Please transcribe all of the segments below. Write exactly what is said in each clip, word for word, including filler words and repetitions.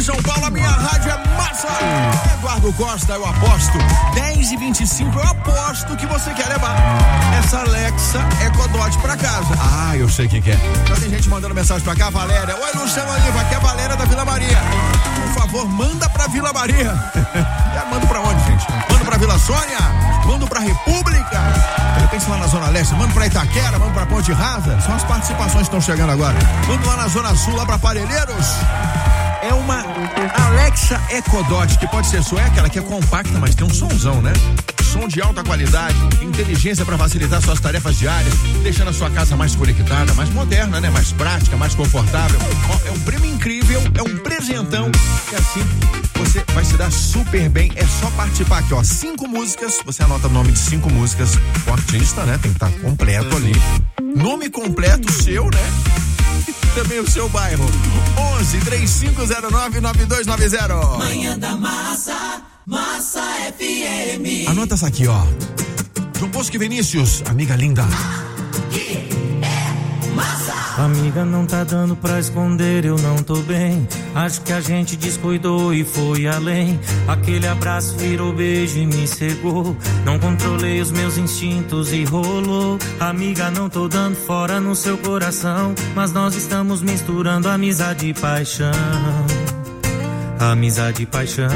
São Paulo, a minha rádio é massa. Eduardo Costa, eu aposto. dez e vinte e cinco, eu aposto que você quer levar essa Alexa Eco-Dot pra casa. Ah, eu sei o que que é. Já tem gente mandando mensagem pra cá, Valéria. Oi, Luciano Oliva, aqui é a Valéria da Vila Maria. Por favor, manda pra Vila Maria. É, manda pra onde, gente? Manda pra Vila Sônia? Manda pra República? Pensa lá na Zona Leste, manda pra Itaquera, manda pra Ponte Rasa. São as participações que estão chegando agora. Manda lá na Zona Sul, lá pra Parelheiros. É uma Alexa Eco-Dot, que pode ser sueca, ela que é compacta, mas tem um somzão, né? Som de alta qualidade, inteligência para facilitar suas tarefas diárias, deixando a sua casa mais conectada, mais moderna, né? Mais prática, mais confortável. Ó, é um prêmio incrível, é um presentão, e assim você vai se dar super bem. É só participar aqui, ó. Cinco músicas, você anota o nome de cinco músicas, o artista, né? Tem que estar completo ali. Nome completo seu, né? Também o seu bairro. onze, três cinco zero nove, nove dois nove zero. Manhã da Massa, Massa F M. Anota essa aqui, ó. João Bosco e Vinícius, amiga linda. Que é massa. Amiga, não tá dando pra esconder, eu não tô bem. Acho que a gente descuidou e foi além. Aquele abraço virou beijo e me cegou. Não controlei os meus instintos e rolou. Amiga, não tô dando fora no seu coração, mas nós estamos misturando amizade e paixão. Amizade e paixão.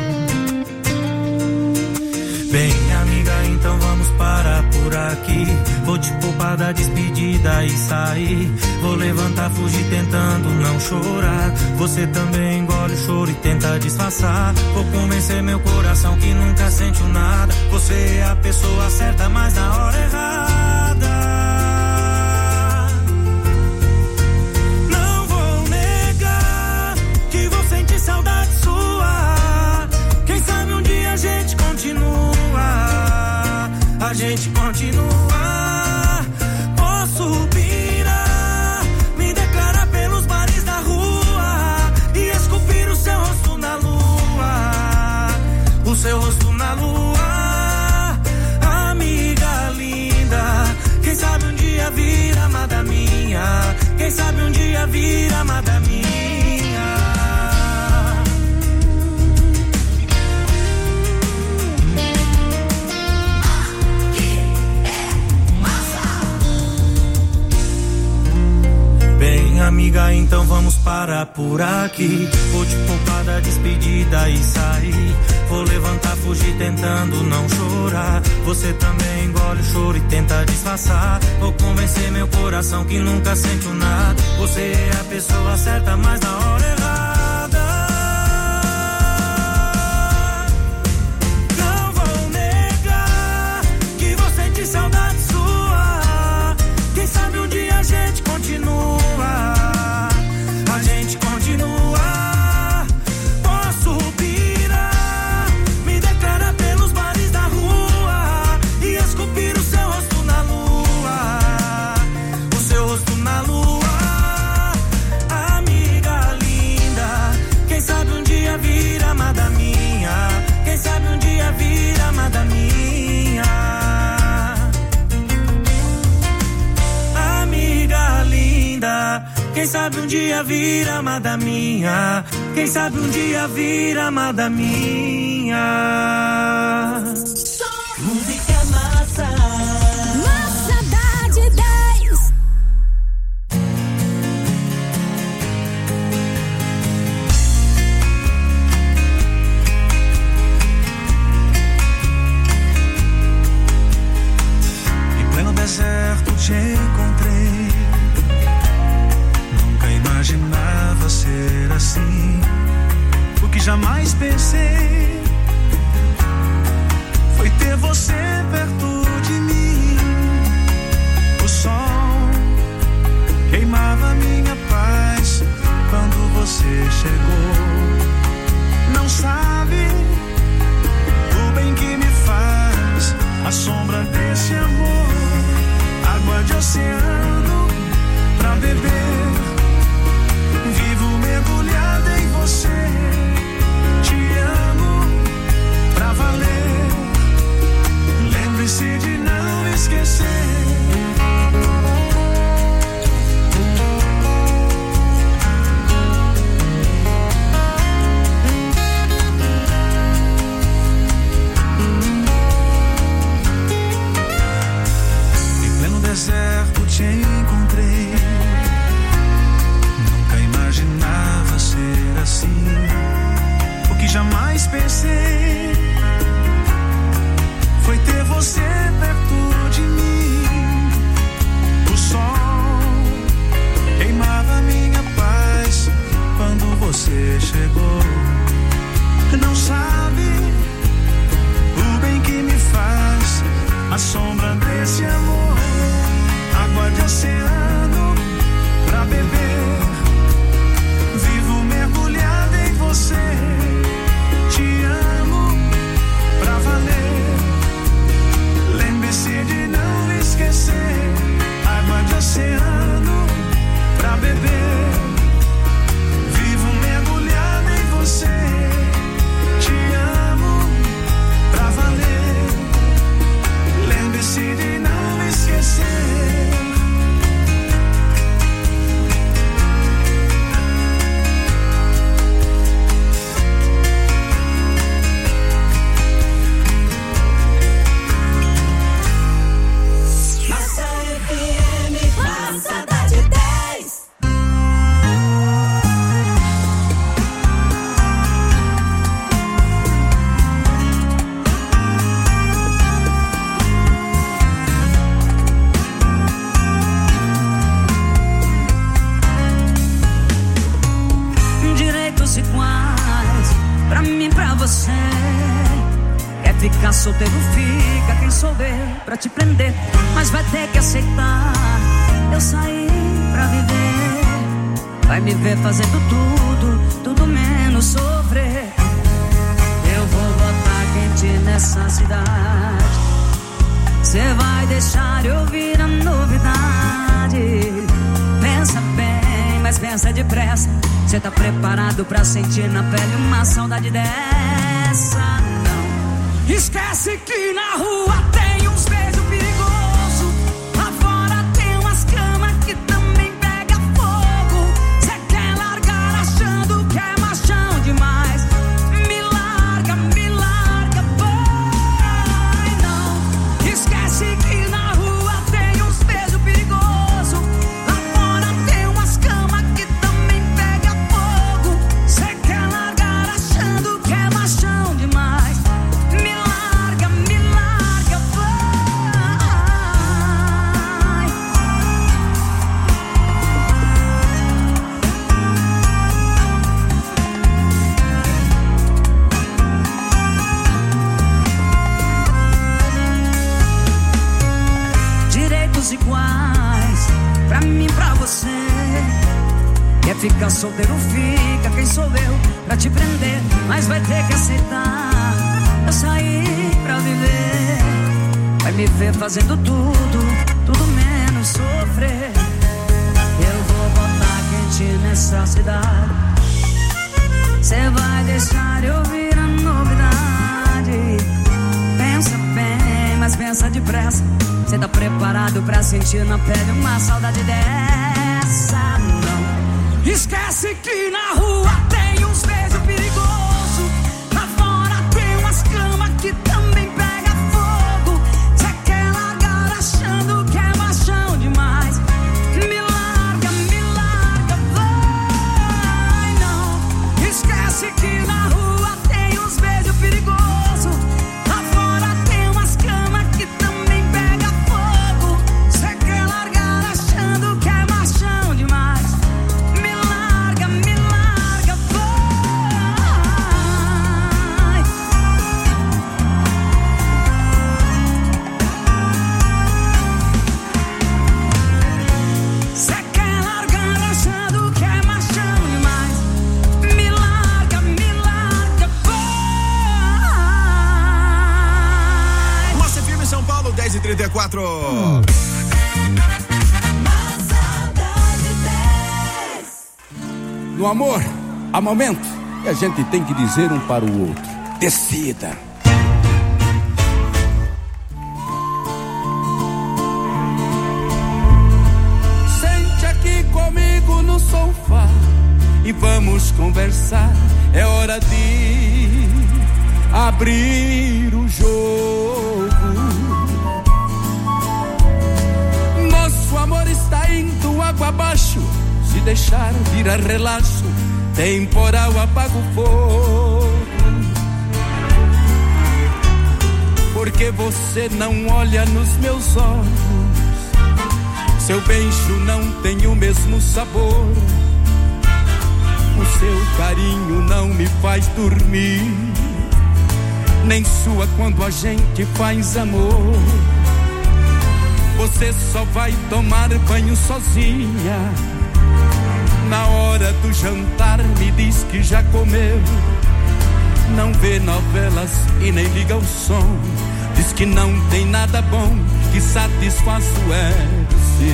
Bem, amiga, então vamos parar por aqui. Vou te poupar da despedida e sair. Vou levantar, fugir tentando não chorar. Você também engole o choro e tenta disfarçar. Vou convencer meu coração que nunca sentiu nada. Você é a pessoa certa, mas na hora errada. Não vou negar que vou sentir saudade sua. Quem sabe um dia a gente continua. A gente continua. Posso pirar, me declarar pelos bares da rua e esculpir o seu rosto na lua. O seu rosto na lua. Amiga linda, quem sabe um dia vir amada minha. Quem sabe um dia vir amada minha. Amiga, então vamos parar por aqui. Vou te poupar da despedida e sair. Vou levantar, fugir tentando não chorar. Você também engole o choro e tenta disfarçar. Vou convencer meu coração que nunca sentiu nada. Você é a pessoa certa, mas na hora errada. Não vou negar que vou sentir saudade sua. Quem sabe um dia a gente continua. A gente continua. Posso pirar, me declarar pelos bares da rua e esculpir o seu rosto na lua. O seu rosto na lua. Amiga linda, quem sabe um dia vir amada minha. Quem sabe um dia vir amada minha. Amiga linda, quem sabe um dia vir amada minha. Quem sabe um dia vir amada minha. Música massa. Massa da de dez. Em pleno deserto te encontrei. Nunca imaginava ser assim. O que jamais pensei foi ter você perto de mim. O sol queimava minha paz quando você chegou. Não sabe o bem que me faz a sombra desse amor. Água de oceano pra beber. Vivo mergulhada em você. Te amo pra valer. Lembre-se de não esquecer. perto te encontrei. Nunca imaginava ser assim. O que jamais pensei foi ter você perto de mim. O sol queimava minha paz quando você chegou. Não sabe o bem que me faz a sombra desse amor. Água de oceano pra beber, vivo mergulhado em você. Te amo pra valer. Lembre-se de não esquecer. Água de oceano pra beber, vivo mergulhado em você. Te amo pra valer. Lembre-se de não esquecer. Massa F M, Massa da de dez. Direitos iguais pra mim, pra você. Quer ficar solteiro, fica. Quem souber pra te prender, mas vai ter que aceitar. Eu saí pra viver. Vai me ver fazendo tudo, tudo menos sofrer. Eu vou botar quente nessa cidade. Cê vai deixar eu ouvir a novidade. Pensa bem, mas pensa depressa. Cê tá preparado pra sentir na pele uma saudade dessa? Não. Esquece que na rua tem uns beijos perigosos. Lá fora tem umas camas que também pega fogo. Cê quer largar achando que é machão demais. Me larga, me larga, vai. Não. Esquece que na rua tem uns beijos perigosos. Lá fora tem umas camas que também pega fogo. Cê quer largar achando que é machão demais. Me larga, me larga, vai. Direitos iguais pra mim, pra você. Quer ficar solteiro, fica. Quem sou eu pra te prender, mas vai ter que aceitar. Eu saí pra viver. Vai me ver fazendo tudo, tudo menos sofrer. Eu vou botar quente nessa cidade. Cê vai deixar eu ouvir a novidade. Pensa bem, mas pensa depressa. Cê tá preparado pra sentir na pele uma saudade dessa? Não. Esquece que na rua tem uns beijos perigosos. Lá fora tem umas camas que também pega fogo. Cê quer largar achando que é machão demais. Me larga, me larga, vai. Não. Esquece que na rua tem uns beijos perigosos. Lá fora tem umas camas que também pega fogo. Cê quer largar achando que é machão demais. Me larga, me larga, vai. Cê quer largar achando que é machão demais. Me larga, me larga, vai. Massa F M São Paulo, dez e trinta e quatro. Massa da de dez. No amor, há momento que a gente tem que dizer um para o outro: decida. Sente aqui comigo no sofá e vamos conversar. É hora de abrir o jogo. Nosso deixar virar relaxo, temporal apaga o fogo. Porque você não olha nos meus olhos, seu beijo não tem o mesmo sabor, o seu carinho não me faz dormir, nem sua quando a gente faz amor. Você só vai tomar banho sozinha, na hora do jantar me diz que já comeu. Não vê novelas e nem liga o som, diz que não tem nada bom que satisfaz o S.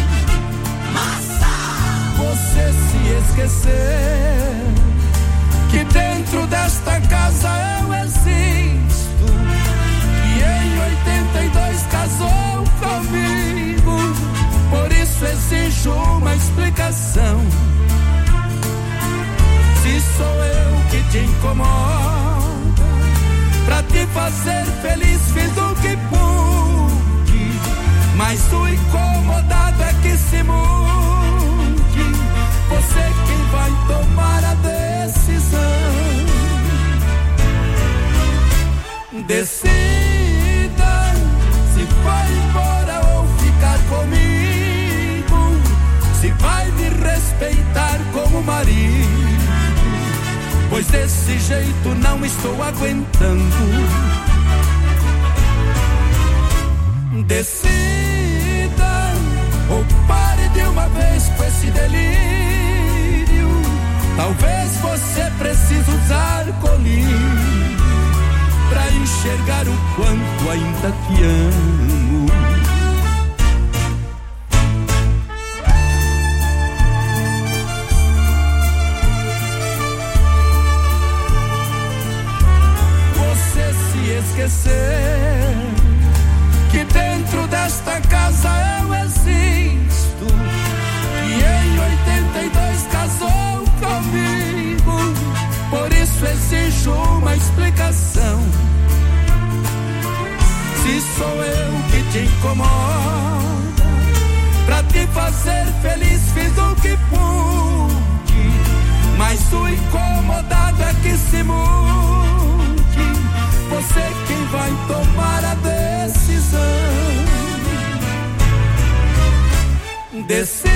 Você se esqueceu que dentro desta casa eu existo, e em oitenta e dois casou comigo. Por isso exijo uma explicação. Se sou eu que te incomoda, pra te fazer feliz fiz o que pude, mas o incomodado é que se mude. Você quem vai tomar a decisão. Decida se vai embora ou ficar comigo, se vai me respeitar como marido, pois desse jeito não estou aguentando. Decida ou pare de uma vez com esse delírio. Talvez você precise usar colírio pra enxergar o quanto ainda te amo. Você se esquecer que dentro desta casa eu existo, e em oitenta e dois casou comigo. Por isso exijo uma explicação. Se sou eu que te incomoda, pra te fazer feliz fiz o que pude, mas o incomodado é que se mude. Você quem vai tomar a decisão. Decida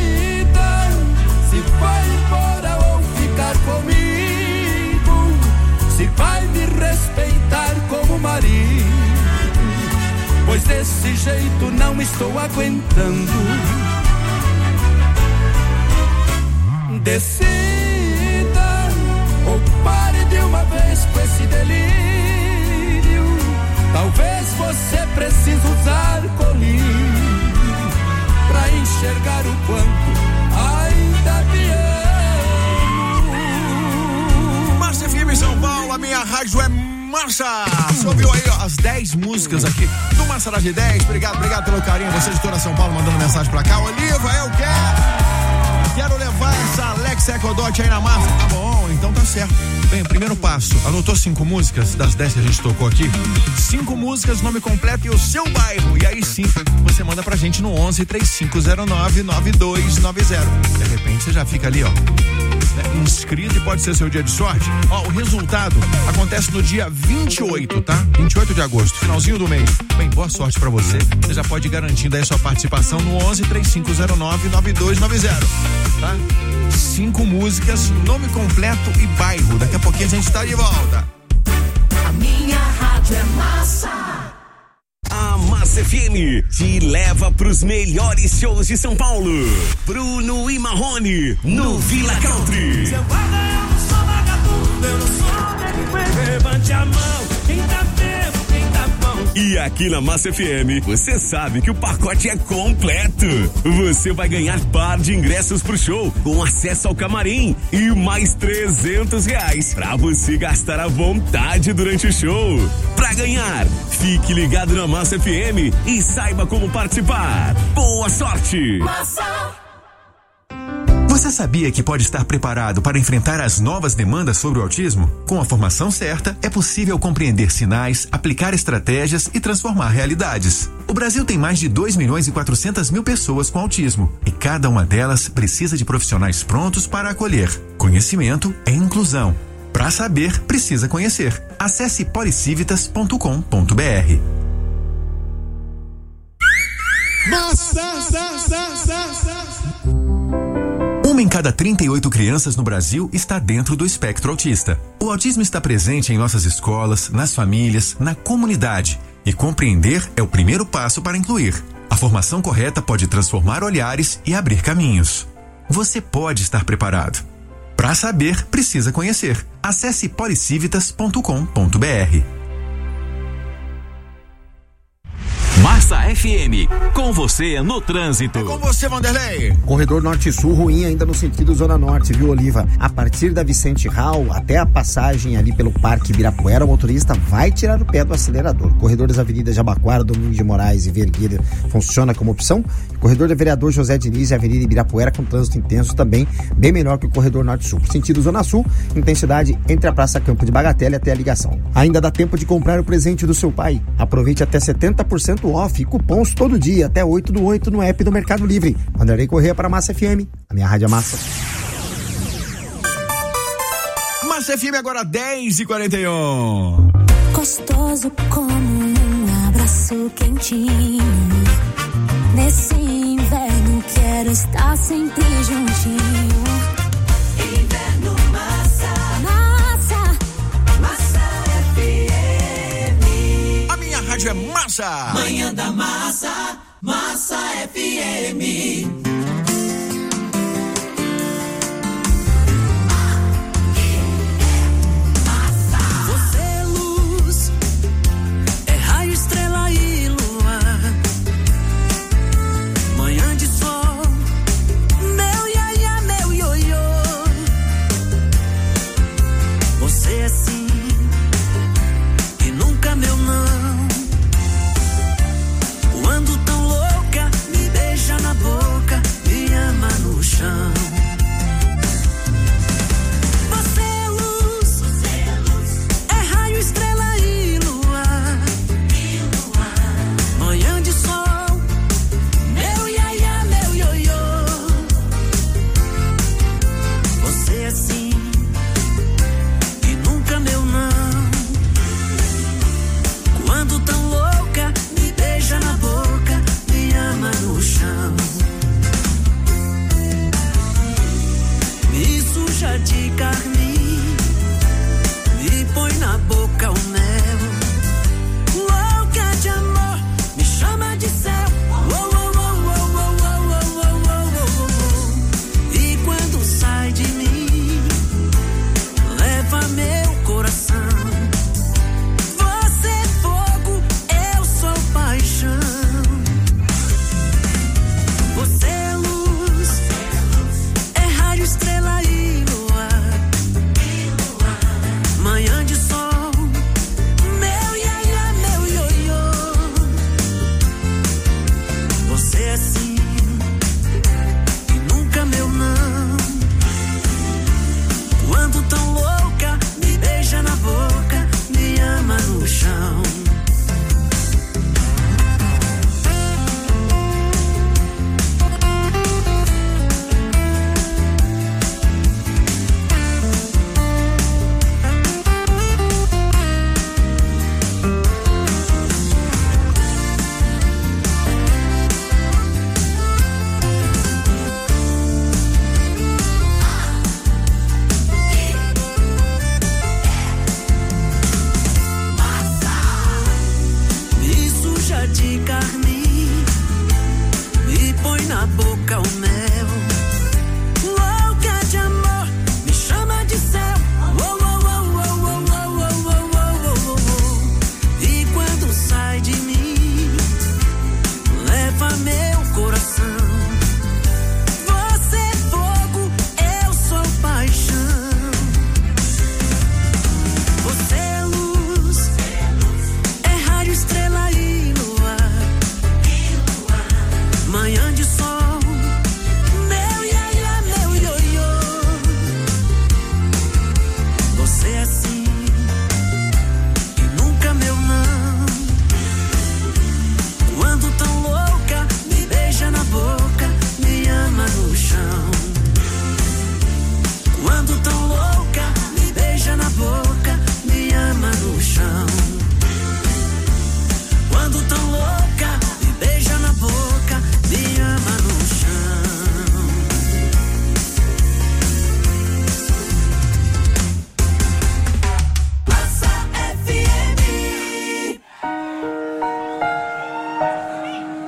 se vai embora ou ficar comigo, se vai me respeitar como marido, pois desse jeito não estou aguentando. Decida ou pare de uma vez com esse delírio. Talvez você precise usar colírio pra enxergar o quanto ainda me amo. Massa F M São Paulo, a minha rádio é Massa. Você ouviu aí, ó, as dez músicas aqui do Massa da G dez. Obrigado, obrigado pelo carinho. Você de toda São Paulo mandando mensagem pra cá. Oliva, eu quero. Quero levar essa Alexa EcoDot aí na massa. Tá bom, então tá certo. Bem, o primeiro passo. Anotou cinco músicas das dez que a gente tocou aqui? Cinco músicas, nome completo e o seu bairro. E aí sim, você manda pra gente no onze, três cinco zero nove, nove dois nove zero. De repente você já fica ali, ó, inscrito e pode ser seu dia de sorte. Ó, o resultado acontece no dia vinte e oito, tá? vinte e oito de agosto, finalzinho do mês. Bem, boa sorte pra você. Você já pode ir garantindo aí sua participação no onze, três cinco zero nove, nove dois nove zero, tá? Cinco músicas, nome completo e bairro. Daqui a pouquinho a gente tá de volta. A minha rádio é Massa. A Massa F M te leva pros melhores shows de São Paulo. Bruno e Marrone no Villa Country. Seu guarda, eu não sou vagabundo, eu não sou delinquente. Levante a mão, quem tá bebo, quem tá bom. E aqui na Massa F M, você sabe que o pacote é completo. Você vai ganhar par de ingressos pro show, com acesso ao camarim e mais trezentos reais pra você gastar à vontade durante o show. Pra ganhar, fique ligado na Massa F M e saiba como participar. Boa sorte! Massa. Você sabia que pode estar preparado para enfrentar as novas demandas sobre o autismo? Com a formação certa, é possível compreender sinais, aplicar estratégias e transformar realidades. O Brasil tem mais de dois milhões e quatrocentas mil pessoas com autismo e cada uma delas precisa de profissionais prontos para acolher. Conhecimento é inclusão. Para saber, precisa conhecer. Acesse policivitas ponto com ponto br. Uma em cada trinta e oito crianças no Brasil está dentro do espectro autista. O autismo está presente em nossas escolas, nas famílias, na comunidade. E compreender é o primeiro passo para incluir. A formação correta pode transformar olhares e abrir caminhos. Você pode estar preparado. Para saber, precisa conhecer. Acesse policivitas ponto com ponto br. Massa F M, com você no trânsito. É com você, Vanderlei. Corredor Norte-Sul ruim ainda no sentido Zona Norte, viu, Oliva? A partir da Vicente Hall até a passagem ali pelo Parque Ibirapuera, o motorista vai tirar o pé do acelerador. Corredor das avenidas Jabaquara, Domingos de Moraes e Vergueira funciona como opção. Corredor da Vereador José Diniz e Avenida Ibirapuera com trânsito intenso também, bem melhor que o Corredor Norte-Sul. Sentido Zona Sul, intensidade entre a Praça Campo de Bagatelle até a ligação. Ainda dá tempo de comprar o presente do seu pai. Aproveite até setenta por cento off e cupons todo dia, até oito do oito no app do Mercado Livre. Vanderlei Corrêa para Massa F M, a minha rádio é Massa. Massa F M agora dez e quarenta e um. Gostoso como um abraço quentinho. Nesse inverno quero estar sempre juntinho. Inverno Massa. Massa. Massa F M. A minha rádio é Massa. Manhã da Massa. Massa F M. Você é luz, é raio, estrela e lua. Manhã de sol, meu iaia, meu ioiô. Você é sim e nunca meu não. Quando tão louca, me beija na boca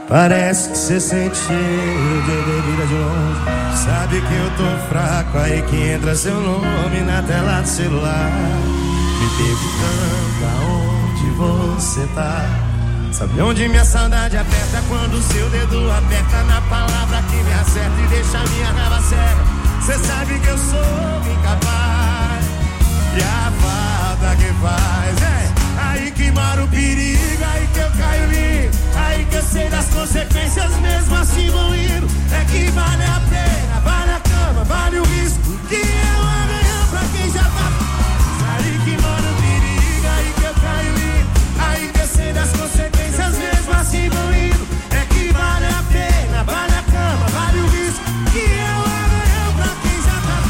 Parece que cê sente cheiro de bebida de longe. Sabe que eu tô fraco, aí que entra seu nome na tela do celular, me perguntando aonde você tá. Sabe onde minha saudade aperta? Quando o seu dedo aperta na palavra que me acerta e deixa minha raiva cega. Cê sabe que eu sou incapaz, e a falta que faz é aí que mora o perigo, aí que eu caio lindo, aí que eu sei das consequências, mesmo assim vou indo. É que vale a pena, vale a cama, vale o risco, que é um amanhã pra quem já tá. Aí que mora o perigo, aí que eu caio lindo, aí que eu sei das consequências, mesmo assim vou indo. É que vale a pena, vale a cama, vale o risco, que é um amanhã pra quem já tá.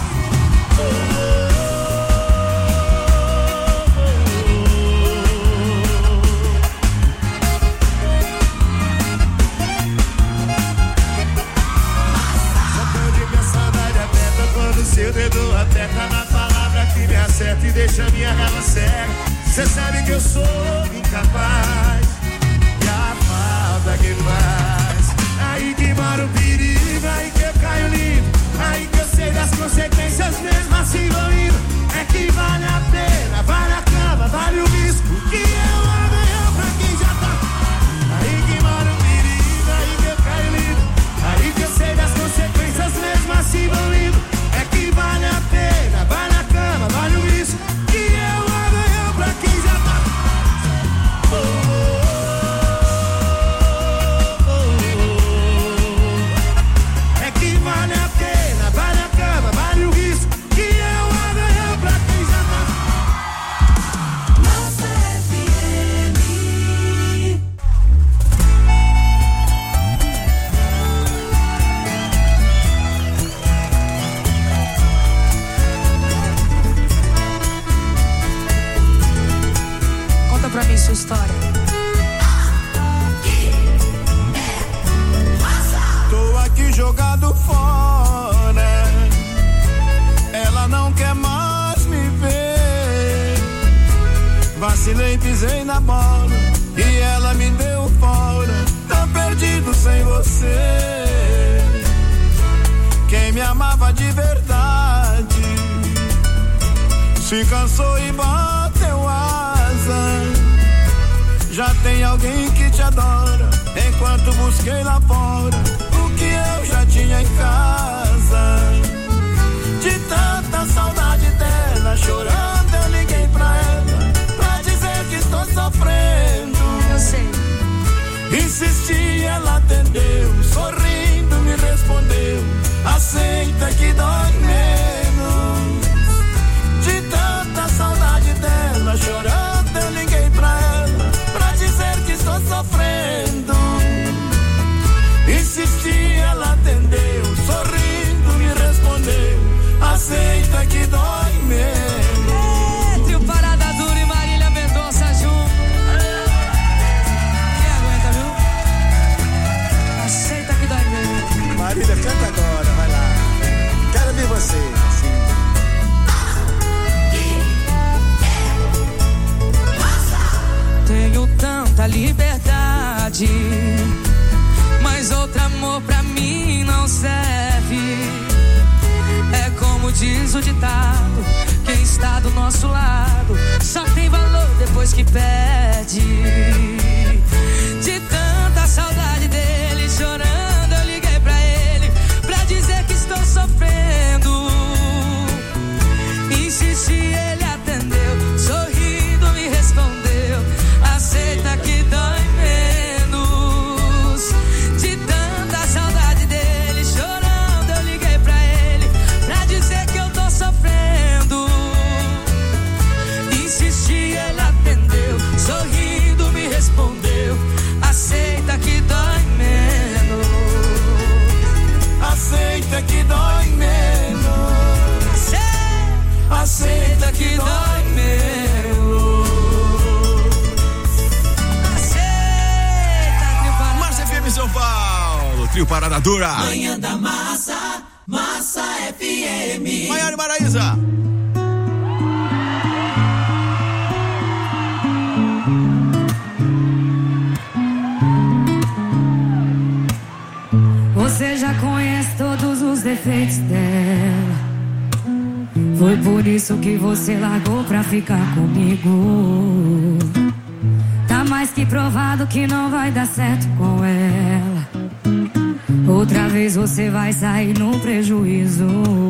Seu dedo aperta na palavra que me acerta e deixa minha raiva cega. Cê sabe que eu sou incapaz, e a falta que faz. Aí que mora o perigo, aí que eu caio lindo, aí que eu sei das consequências, mesmo assim vou indo. É que vale a pena, vale a cama, vale o risco, que é o amanhã pra quem já tá. Aí que mora o perigo, aí que eu caio lindo, aí que eu sei das consequências, mesmo assim vou indo. É que vale a pena, vale a cama, vale o risco, que é o amanhã pra quem já tá. Oh, oh, oh, oh. É que vale a pena, vale a cama, vale o risco, que é o amanhã pra quem já tá. Massa F M. Pra mim sua história. Tô aqui jogado fora, ela não quer mais me ver. Vacilei, pisei na bola e ela me deu fora. Tô perdido sem você. Quem me amava de verdade se cansou e bateu asa. Já tem alguém que te adora, enquanto busquei lá fora o que eu já tinha em casa. De tanta saudade dela, chorando eu liguei pra ela, pra dizer que estou sofrendo. Eu sei. Insisti, ela atendeu, sorrindo me respondeu, aceita que dói menos. De tanta saudade dela, chorando eu liguei pra ela, pra dizer que estou sofrendo. Insisti, ela atendeu, sorrindo me respondeu, aceita que dói menos. É, trio Parada Dura e Marília Mendonça junto. Quem aguenta, viu? Aceita que dói menos. Marília, canta agora, vai lá. Quero ver você, sim. Tenho tanta liberdade, mas outro amor pra mim não serve. É como diz o ditado, quem está do nosso lado só tem valor depois que perde. De tanta saudade dele, chorando eu liguei pra ele, pra dizer que estou sofrendo. Insisti, ele atendeu, sorrindo me respondeu, aceita que dói menos. De tanta saudade dele, chorando eu liguei pra ele, pra dizer que eu tô sofrendo. Insisti, ele atendeu, sorrindo me respondeu, aceita que dói menos. Aceita que dói menos. Aceita que dói menos. Massa F M São Paulo, trio Parada Dura. Manhã da Massa, Massa F M. Maiara e Maraísa. conhece todos os defeitos dela. Foi por isso que você largou pra ficar comigo. Tá mais que provado que não vai dar certo com ela. Outra vez você vai sair no prejuízo.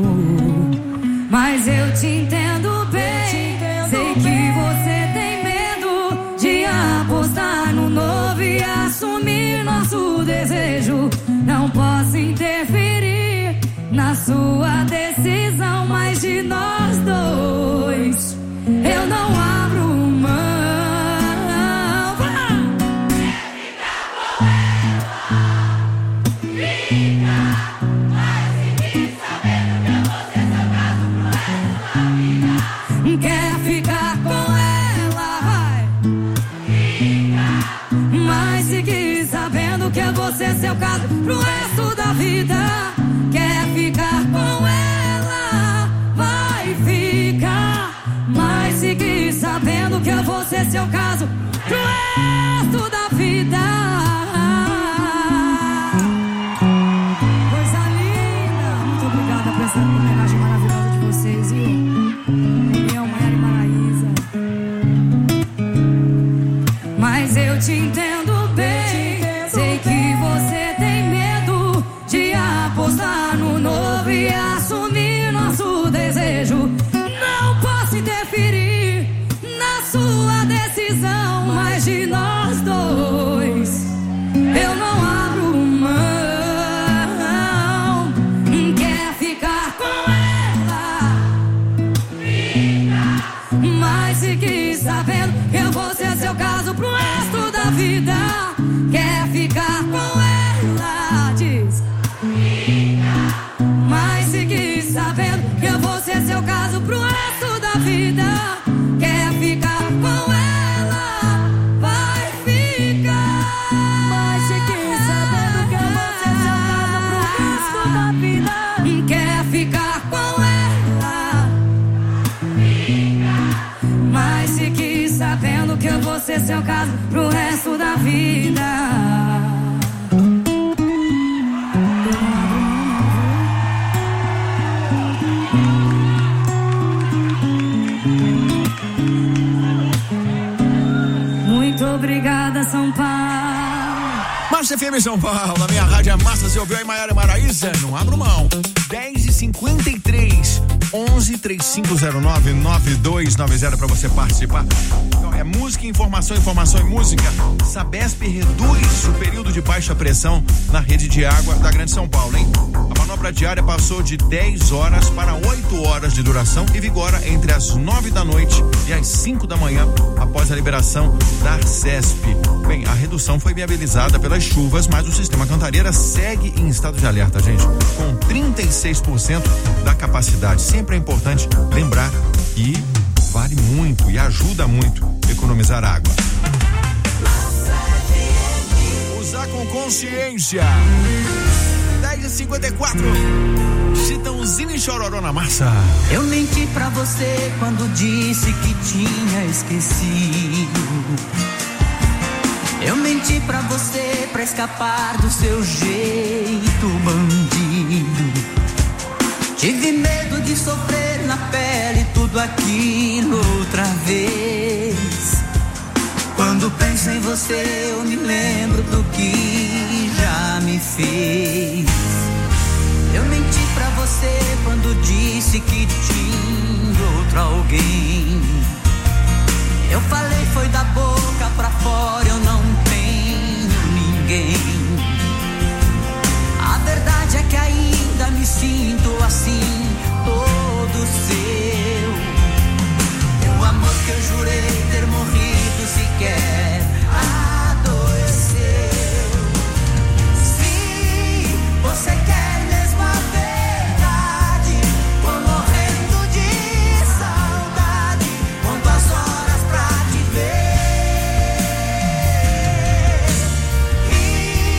Mas eu te entendo bem. Sei que você tem medo de apostar no novo e assumir nosso desejo. Não posso interferir na sua decisão, mas de nós dois eu não abro mão. Quer ficar com ela, vai. Mas seguir sabendo que é você seu caso pro resto da vida. Quer ficar com ela, vai ficar. Mas seguir sabendo que é você seu caso pro resto da vida. Coisa linda. Muito obrigada por essa homenagem maravilhosa de vocês, viu? Mas eu te entendo bem. Sei que você tem medo de apostar no novo e assumir nosso desejo. Não posso interferir na sua decisão, mas de nós dois eu não abro mão. Quer ficar com ela, mas se quis sabendo que eu vou ser seu caso pro resto da vida. Quer ficar com ela, diz. Mas se quis sabendo que eu vou ser seu caso pro resto da vida. Quer ficar com ela, vai ficar. Mas se quis sabendo que eu vou ser seu caso pro resto da vida. Quer ficar com ela, mas se quis sabendo que eu vou ser seu caso pro resto da vida. Muito obrigada, São Paulo. Massa F M São Paulo, a minha rádio é Massa, você ouviu aí Maiara Maraíza? Não abro mão. dez e cinquenta e três, onze, trinta e cinco zero nove, nove dois nove zero pra você participar. Então é música, informação, informação e música. Sabesp reduz o período de baixa pressão na rede de água da Grande São Paulo, hein? A manobra diária passou de dez horas para oito horas de duração e vigora entre as nove da noite e as cinco da manhã, após a liberação da Arcesp. Bem, a redução foi viabilizada pelas chuvas, mas o sistema Cantareira segue em estado de alerta, gente, com trinta e seis por cento da capacidade. Sempre é importante lembrar que vale muito e ajuda muito economizar água. Usar com consciência. dez e cinquenta e quatro. Chitãozinho e Chororó na Massa. Eu menti pra você quando disse que tinha esquecido. Eu menti pra você pra escapar do seu jeito bandido. Tive medo de sofrer na pele tudo aquilo outra vez. Quando penso em você eu me lembro do que já me fez. Eu menti pra você quando disse que tinha outro alguém. Eu falei foi da boca pra fora, eu não tenho ninguém. A verdade é que ainda me sinto assim, todo seu. O amor que eu jurei ter morrido sequer adoeceu. Se você quer mesmo a verdade, vou morrendo de saudade, conto as horas pra te ver. E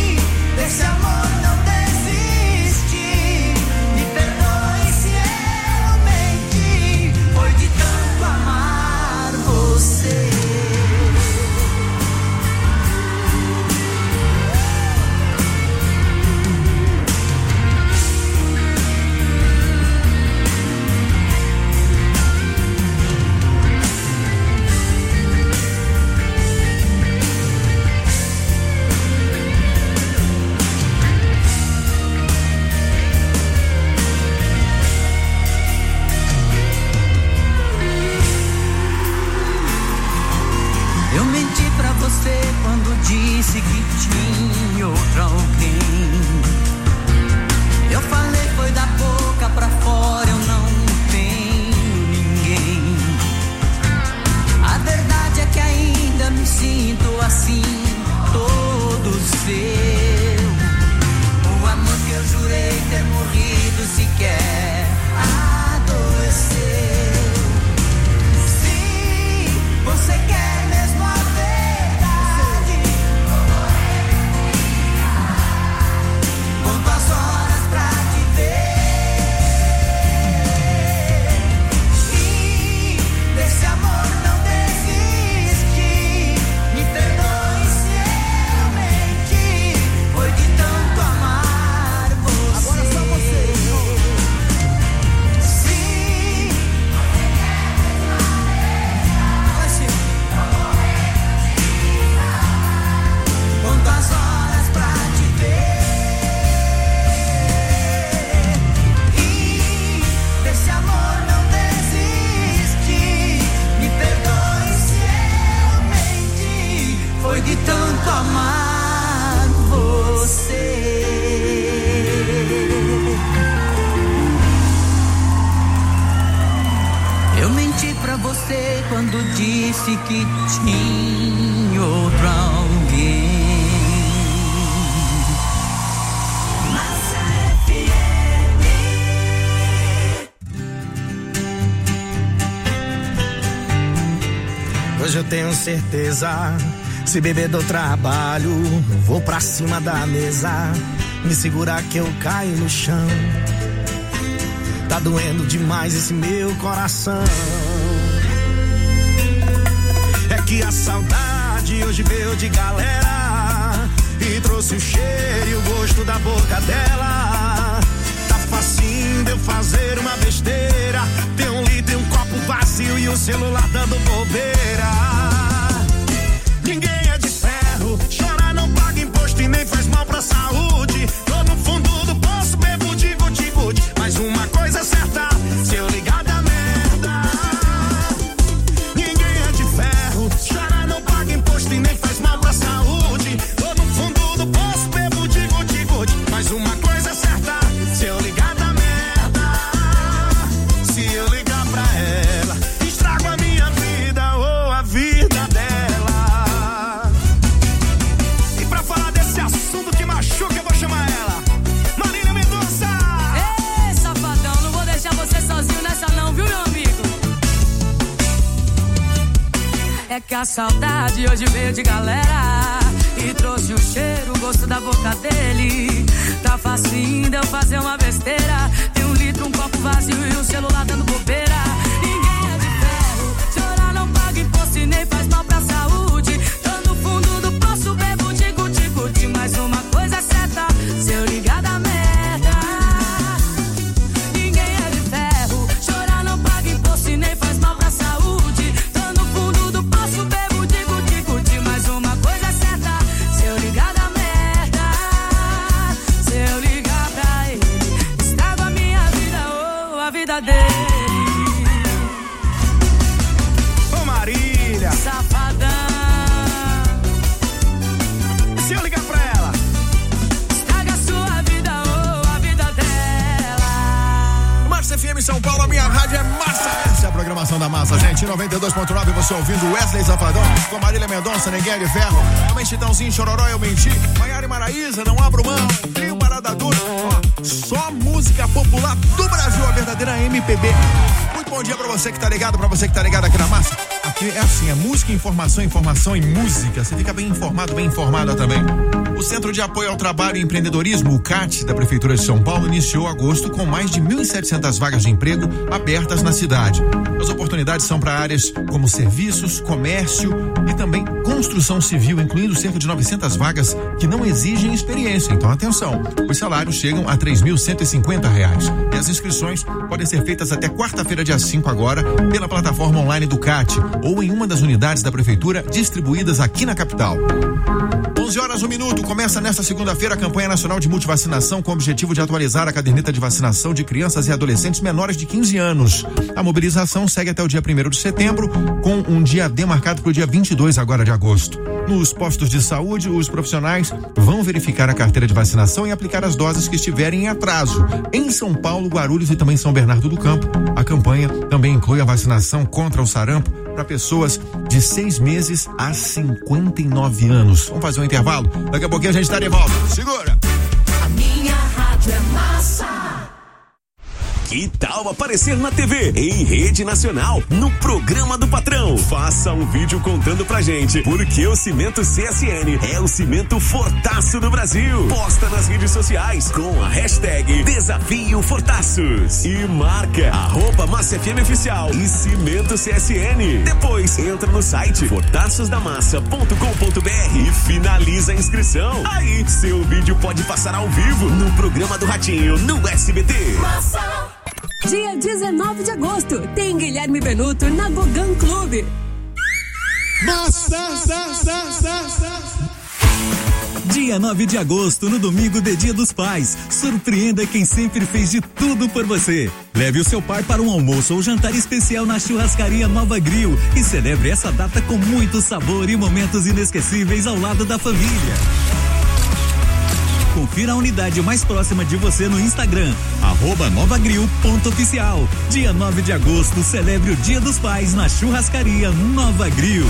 quando disse que tinha outro alguém. Hoje eu tenho certeza, se beber do trabalho, vou pra cima da mesa, me segurar que eu caio no chão. Tá doendo demais esse meu coração. É que a saudade hoje veio de galera e trouxe o cheiro e o gosto da boca dela. Tá facinho de eu fazer uma besteira, ter um litro e um copo vazio e o celular dando bobeira. Ninguém é de ferro, chorar não paga imposto e nem faz mal pra saúde. Tô no fundo do poço, bebo de guti-guti, mas uma coisa é certa, se eu ligar da merda. Ninguém é de ferro, chorar não paga imposto e nem faz mal pra saúde. Tô no fundo do poço, bebo de guti-guti, mas uma coisa é certa, se eu ligar da merda. Se eu ligar pra ela, estrago a minha vida ou a vida dela. E pra falar desse assunto que machuca, eu vou chamar ela, Marília Mendonça. Ei, safadão, não vou deixar você sozinho nessa não, viu, meu amigo? É que a saudade hoje veio de galera e trouxe o cheiro, o gosto da boca dele. Tá facinho de eu fazer uma besteira, tem um litro, um copo vazio e o celular dando bobeira. Ninguém é de ferro, chorar não paga imposto e nem faz mal pra saúde. Tô no fundo do poço, bebo de guti-guti, mas uma coisa é certa, se eu ligar da merda. Ninguém é de ferro, chorar não paga imposto e nem faz mal pra saúde. Tô no fundo do poço, bebo de guti-guti, mas uma coisa é certa, se eu ligar da merda. Se eu ligar pra ele, estrago a minha vida ou a vida dele. Ô Marília, Safadão, se eu ligar pra ela, estraga a sua vida ou a vida dela. Massa F M São Paulo, a minha rádio é Massa. Essa é a programação da Massa, gente. noventa e dois ponto nove, você ouvindo Wesley Safadão com a Marília Mendonça, Ninguém é de Ferro. Também Chitãozinho, Chororó, Eu Menti. Maiara e Maraísa, Não Abro Mão. Trio Parada Dura. Ó, só música popular do Brasil, a verdadeira M P B. Muito bom dia pra você que tá ligado, pra você que tá ligado aqui na Massa. Aqui é assim, é música, informação, informação e música. Você fica bem informado, bem informada também. O Centro de Apoio ao Trabalho e Empreendedorismo, o C A T, da Prefeitura de São Paulo, iniciou agosto com mais de mil e setecentas vagas de emprego abertas na cidade. As oportunidades são para áreas como serviços, comércio e também construção civil, incluindo cerca de novecentas vagas que não exigem experiência. Então, atenção, os salários chegam a três mil cento e cinquenta reais. E as inscrições podem ser feitas até quarta-feira, dia cinco agora, pela plataforma online do C A T ou em uma das unidades da Prefeitura distribuídas aqui na capital. onze horas, um minuto. Começa nesta segunda-feira a campanha nacional de multivacinação com o objetivo de atualizar a caderneta de vacinação de crianças e adolescentes menores de quinze anos. A mobilização segue até o dia primeiro de setembro, com um dia D marcado para o dia vinte e dois agora de agosto. Nos postos de saúde, os profissionais vão verificar a carteira de vacinação e aplicar as doses que estiverem em atraso. Em São Paulo, Guarulhos e também São Bernardo do Campo, a campanha também inclui a vacinação contra o sarampo para pessoas de seis meses a cinquenta e nove anos. Vamos fazer um intervalo? Daqui a pouquinho a gente está de volta. Segura! A minha rádio é Massa. Que tal aparecer na T V, em rede nacional, no programa do patrão? Faça um vídeo contando pra gente porque o Cimento C S N é o cimento fortaço do Brasil. Posta nas redes sociais com a hashtag Desafio Fortaços e marca arroba Massa F M Oficial e Cimento C S N. Depois entra no site fortaços da massa ponto com ponto br e finaliza a inscrição. Aí seu vídeo pode passar ao vivo no programa do Ratinho no S B T. Massa. Dia dezenove de agosto, tem Guilherme Benuto na Gogan Clube. Massa, sa, sa, sa, sa. Dia nove de agosto, no domingo de Dia dos Pais. Surpreenda quem sempre fez de tudo por você. Leve o seu pai para um almoço ou jantar especial na Churrascaria Nova Grill e celebre essa data com muito sabor e momentos inesquecíveis ao lado da família. Confira a unidade mais próxima de você no Instagram, arroba novagril ponto oficial. Dia nove de agosto, celebre o Dia dos Pais na churrascaria Nova Grill.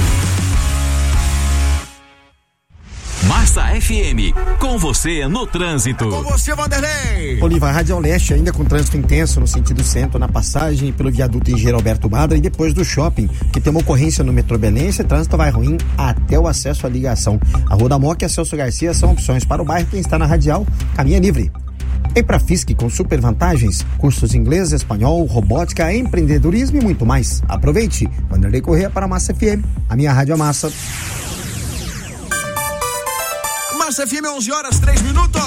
Massa F M, com você no trânsito. É com você, Vanderlei. Oliva, Rádio Leste ainda com trânsito intenso no sentido centro, na passagem pelo viaduto Engenheiro Alberto Madra e depois do shopping, que tem uma ocorrência no metrô Belenense, trânsito vai ruim até o acesso à ligação. A Rua da Moca e a Celso Garcia são opções para o bairro. Quem está na Radial, caminha livre. E para Fisk com super vantagens, cursos de inglês, espanhol, robótica, empreendedorismo e muito mais. Aproveite. Vanderlei Corrêa para a Massa F M, a minha rádio é Massa. Massa F M, onze horas, três minutos.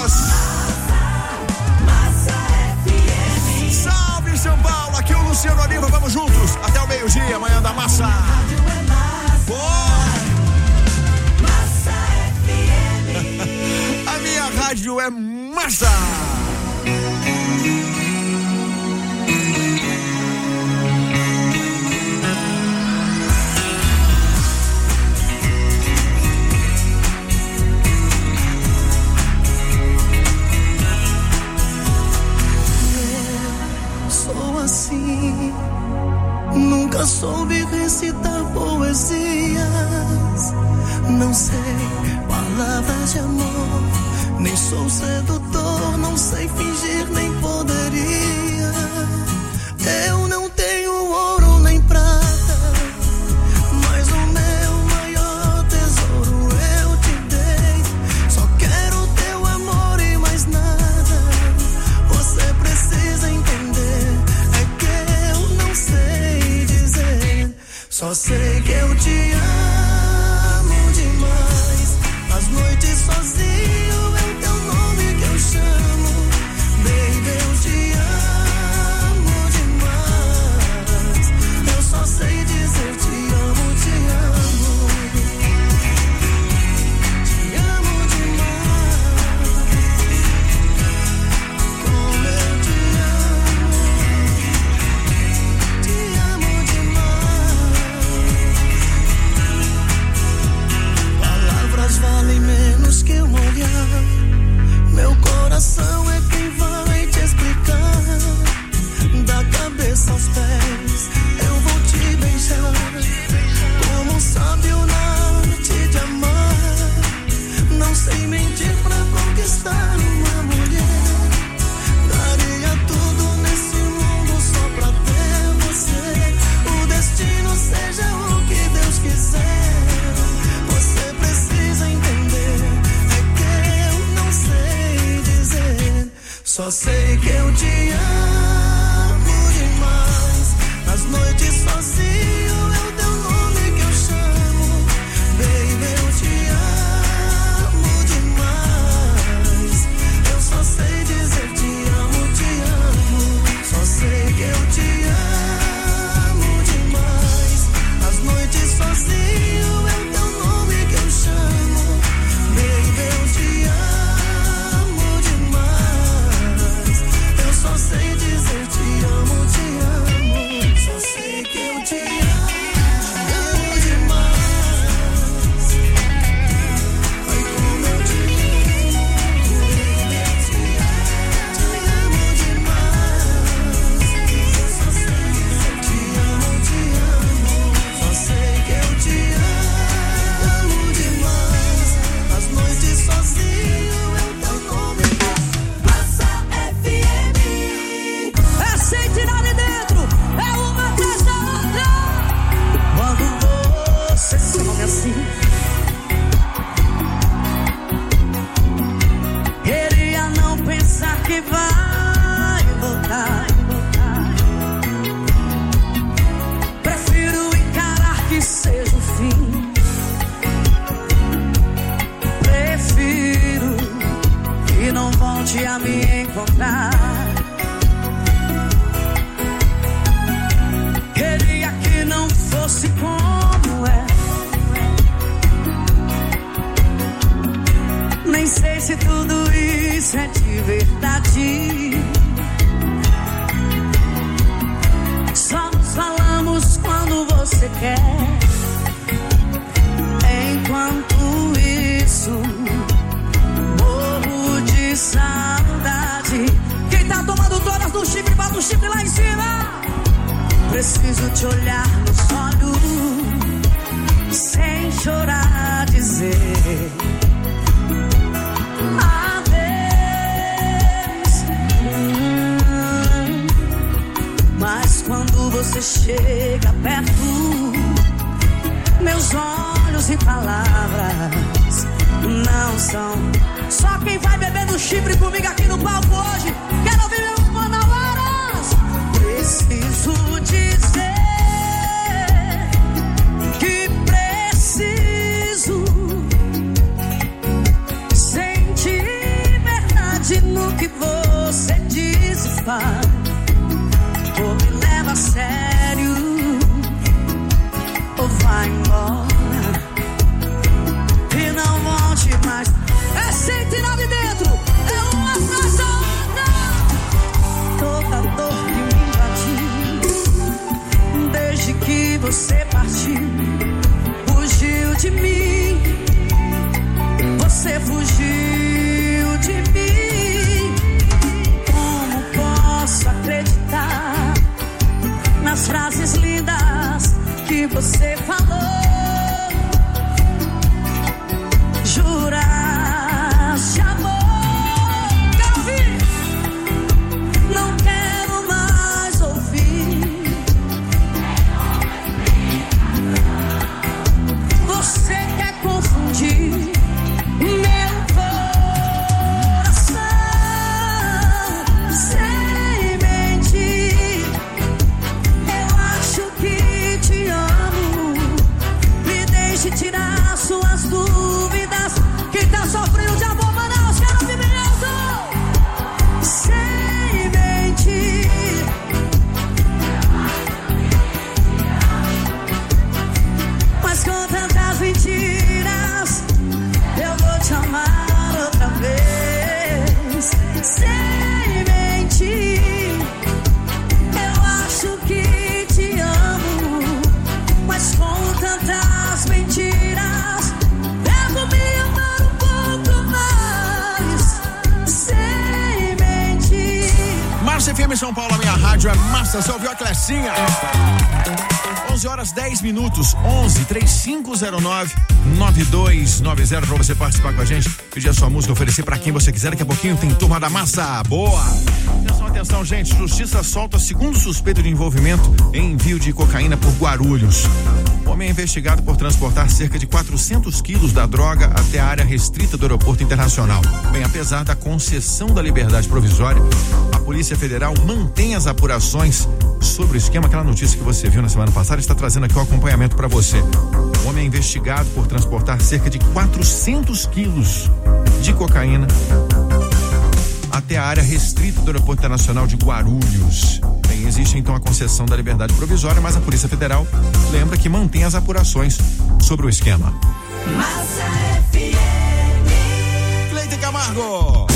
Massa F M. Salve São Paulo, aqui o Luciano Oliva, vamos juntos até o meio-dia, amanhã da Massa. Boa. Massa F M. A minha rádio é Massa. Assim, nunca soube recitar poesias, não sei palavras de amor, nem sou sedutor, não sei fingir nem poderia. Eu não tenho ouro nem prata, mas o meu maior tesouro eu te dei. Só quero teu amor e mais nada. Você precisa entender. Só sei que eu te amo demais. As noites sozinho é o teu nome que eu chamo. Baby, eu te amo demais. Eu só sei dizer te amo, te amo. Te amo demais. Como eu te amo. Te amo demais. Valem menos que um olhar. Meu coração é quem vai te explicar. Da cabeça aos pés eu vou te beijar. Como um sábio na arte de amar. Não sei mentir pra conquistar uma mulher. Daria tudo nesse mundo só pra ter você. O destino seja o que Deus quiser. Só sei que eu te amo demais. Nas noites sozinho é o teu nome que eu chamo. Baby, eu te amo demais. Eu só sei dizer te amo, te amo. Só sei que eu te amo demais. Nas noites sozinho é o teu nome que eu chamo. Baby, eu te amo. Só sei dizer te amo, te amo. Só sei que eu te amo. preciso te olhar nos olhos, sem chorar, dizer adeus. Hum, mas quando você chega perto, meus olhos e palavras não são. Só quem vai bebendo chifre comigo aqui no palco hoje. Quero ouvir meu Manauaras. Preciso dizer que preciso sentir verdade no que você diz e faz. Ou me leva a sério, ou vai embora e não volte mais. É cento e nove dentro, é uma sazona. Toda dor que me invadiu desde que você partiu, fugiu de mim. Você fugiu de mim. Como posso acreditar nas frases lindas que você falou? Juras de amor. Quero ouvir. Não quero mais ouvir. Você quer confundir meu coração sem mentir. Eu acho que te amo. Me deixe tirar suas dúvidas. Quem tá sofrendo de amor, Manaus, quero ouvir bem alto. Sem mentir. Mas com tantas mentiras, eu vou te amar outra vez. Sem mentir. Eu acho que te amo. Mas com tantas mentiras, eu vou me amar um pouco mais. Sem mentir. Massa F M São Paulo, a minha rádio é massa. Você ouviu a Clecinha? onze horas dez minutos, onze, três cinco zero nove, nove dois nove zero pra você participar com a gente, pedir a sua música, oferecer pra quem você quiser. Daqui a pouquinho tem Turma da Massa. Boa! Atenção, atenção, gente. Justiça solta segundo suspeito de envolvimento em envio de cocaína por Guarulhos. O homem é investigado por transportar cerca de quatrocentos quilos da droga até a área restrita do aeroporto internacional. Bem, apesar da concessão da liberdade provisória, a Polícia Federal mantém as apurações sobre o esquema. Aquela notícia que você viu na semana passada está trazendo aqui o acompanhamento para você. O homem é investigado por transportar cerca de quatrocentos quilos de cocaína até a área restrita do aeroporto internacional de Guarulhos. Bem, existe então a concessão da liberdade provisória, mas a Polícia Federal lembra que mantém as apurações sobre o esquema. Massa F M. Cleide Camargo.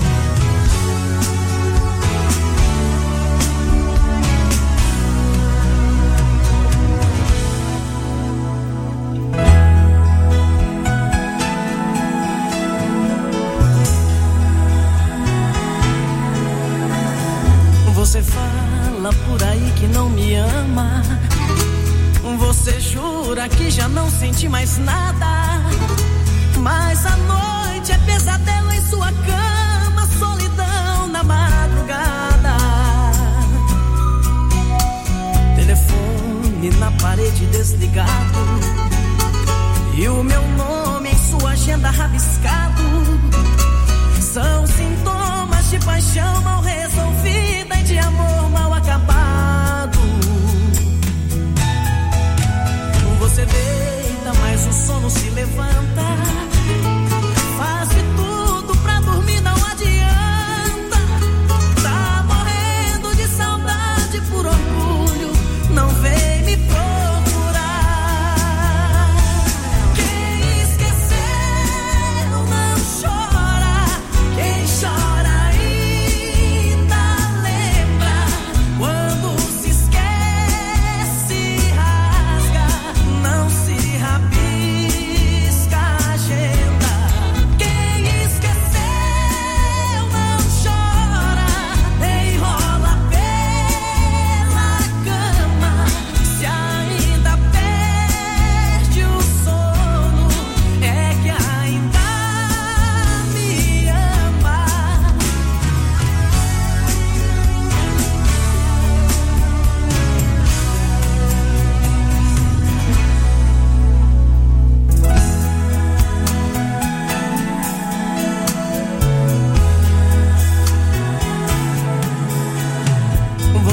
Você fala por aí que não me ama. Você jura que já não sente mais nada. Mas a noite é pesadelo em sua cama, solidão na madrugada. Telefone na parede desligado e o meu nome em sua agenda rabiscado. São sintomas de paixão mal resolvida e de amor mal acabado. Você deita, mas o sono se levanta. Faz de tudo pra dormir, não adianta. Tá morrendo de saudade por orgulho, não vem me procurar. Quem esqueceu não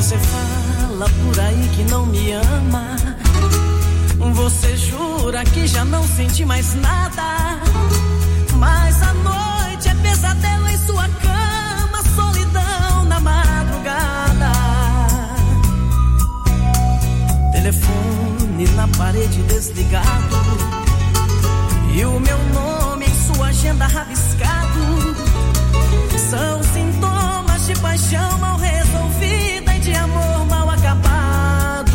Você fala por aí que não me ama. Você jura que já não sente mais nada. Mas a noite é pesadelo em sua cama, solidão na madrugada. Telefone na parede desligado e o meu nome em sua agenda rabiscado. São sintomas de paixão mal resolvida e de amor mal acabado.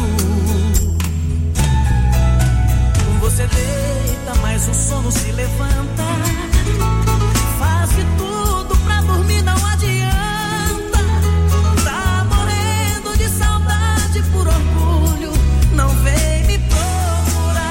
Você deita, mas o sono se levanta. Faz de tudo pra dormir, não adianta. Tá morrendo de saudade por orgulho, não vem me procurar.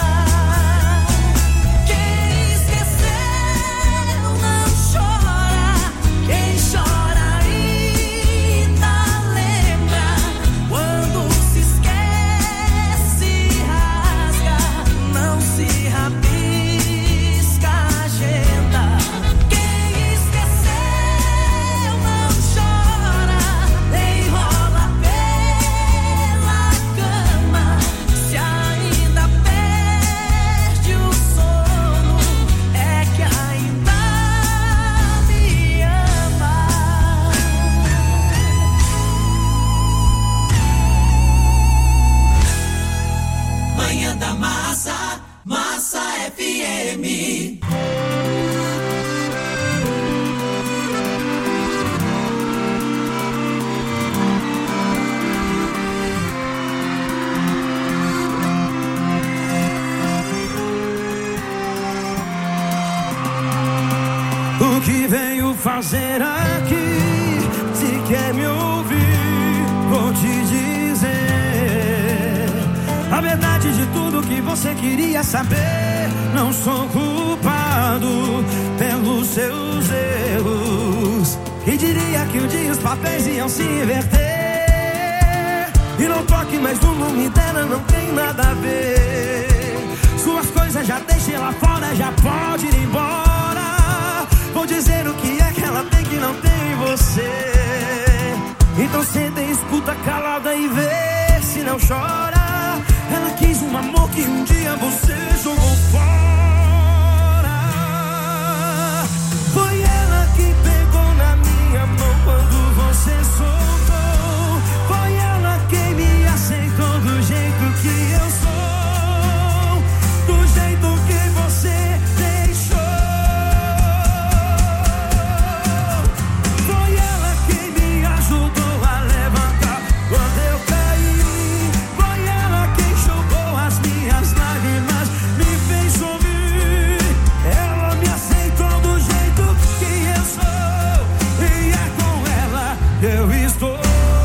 Quem esqueceu não chora, quem chora ainda lembra. Quando se esquece, rasga, não se rabisca a agenda. Quem esqueceu não chora, nem rola pela cama. Se ainda perde o sono, é que ainda me ama. Manhã da Massa, Massa F M. O que veio fazer aqui? Se quer me ouvir, vou te dizer a verdade de tudo que você queria saber. Não sou culpado pelos seus erros. Quem diria que um dia os papéis iam se inverter? E não toque mais no nome dela, não tem nada a ver. Suas coisas já deixei lá fora, já pode ir embora. Vou dizer o que é que ela tem que não tem em você. Então senta e escuta calada e vê se não chora. Ela quis um amor que um dia você jogou fora. Foi ela que pegou na minha mão quando você soltou. Foi ela quem me aceitou do jeito que eu sou, do jeito que você deixou. Foi ela quem me ajudou a levantar quando eu caí. Foi ela quem jogou as minhas lágrimas, me fez sorrir. Ela me aceitou do jeito que eu sou, e é com ela que eu estou.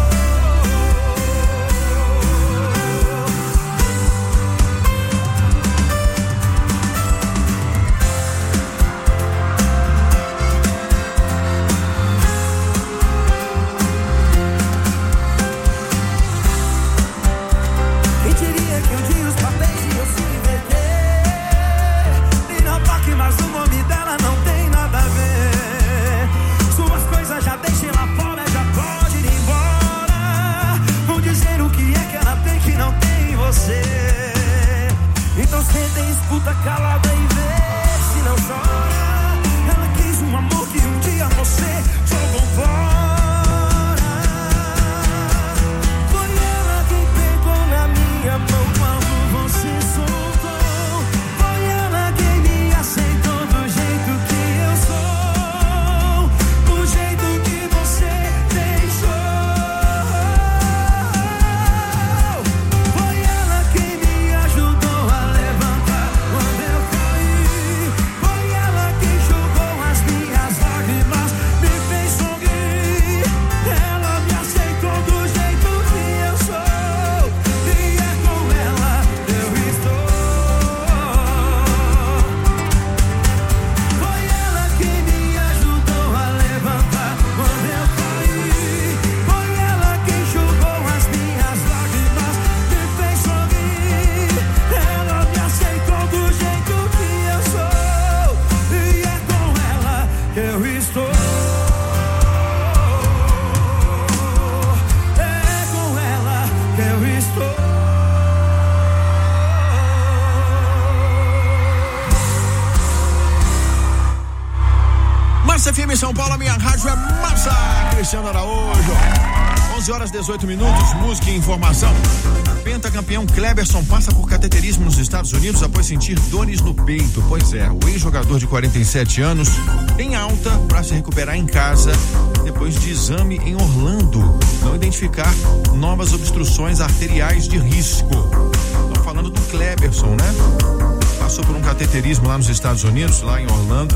Quem diria que um dia os papéis iam se inverter? E não toque mais o nome dela, não tem nada a ver. Suas coisas já deixei lá fora, já pode ir embora. Massa F M São Paulo, a minha rádio é Massa. Cristiano Araújo. onze horas e dezoito minutos, música e informação. Pentacampeão Kleberson passa por cateterismo nos Estados Unidos após sentir dores no peito. Pois é, o ex-jogador de quarenta e sete anos tem alta para se recuperar em casa depois de exame em Orlando. Não identificar novas obstruções arteriais de risco. Estamos falando do Kleberson, né? Passou por um cateterismo lá nos Estados Unidos, lá em Orlando.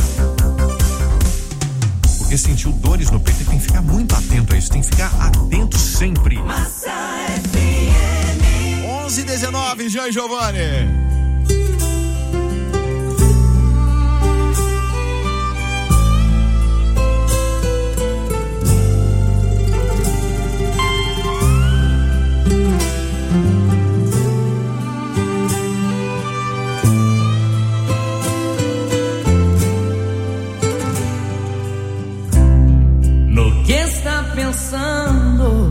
Porque sentiu dores no peito e tem que ficar muito atento a isso, tem que ficar atento sempre. Massa F M. onze e dezenove, Jean Giovanni. Pensando,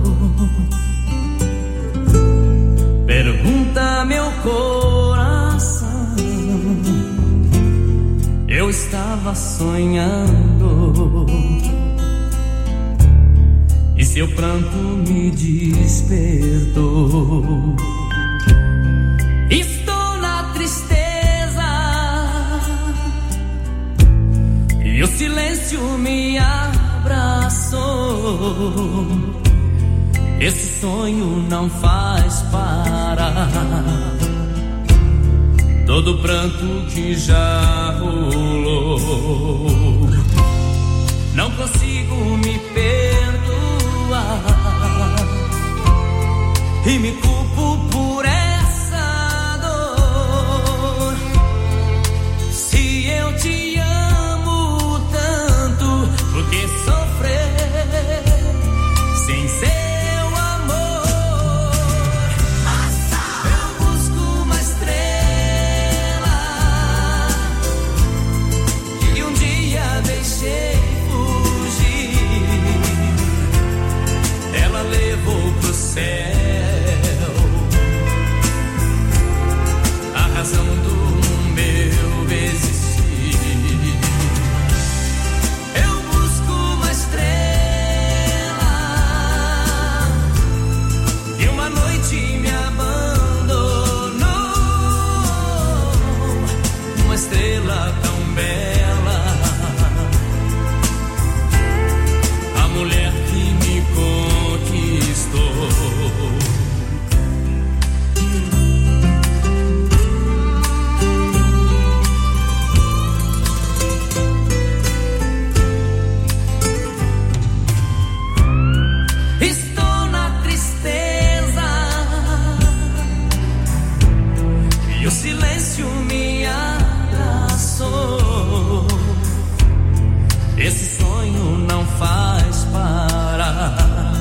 pergunta meu coração. Eu estava sonhando e seu pranto me despertou. Estou na tristeza e o silêncio me abraçou. Esse sonho não faz parar todo o pranto que já rolou. Não consigo me perdoar e me culpo por essa dor. Se eu te amo tanto, por que sofrer sem seu amor? Massa. Eu busco uma estrela que um dia deixei fugir. Ela levou pro céu a razão do meu existir. Eu busco uma estrela me abandonou, uma estrela tão bela, a mulher que me conquistou. O silêncio me abraçou. Esse sonho não faz parar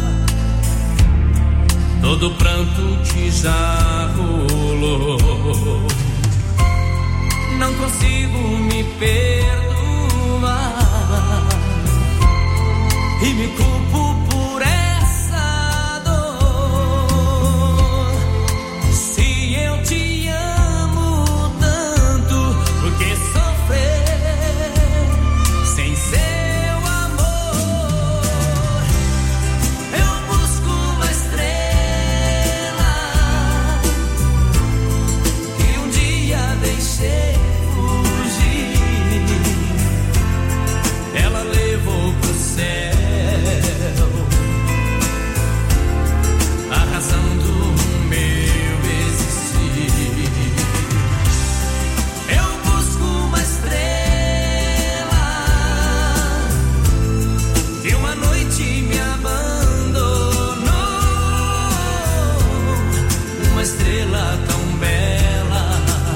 todo o pranto que já rolou. Não consigo me perdoar e me culpo por essa dor. Se eu te amo, por que sofrer sem seu amor? Eu busco uma estrela que um dia deixei fugir. Ela levou pro céu a razão do meu existir. Eu busco uma estrela que uma noite me abandonou, uma estrela tão bela,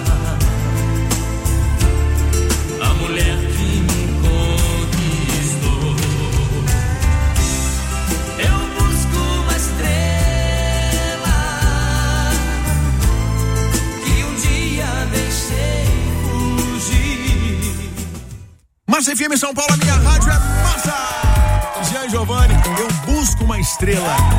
a mulher que me conquistou. Eu busco uma estrela que um dia deixei fugir. Massa F M São Paulo, a minha rádio é Massa. Jean Giovanni, eu busco uma estrela.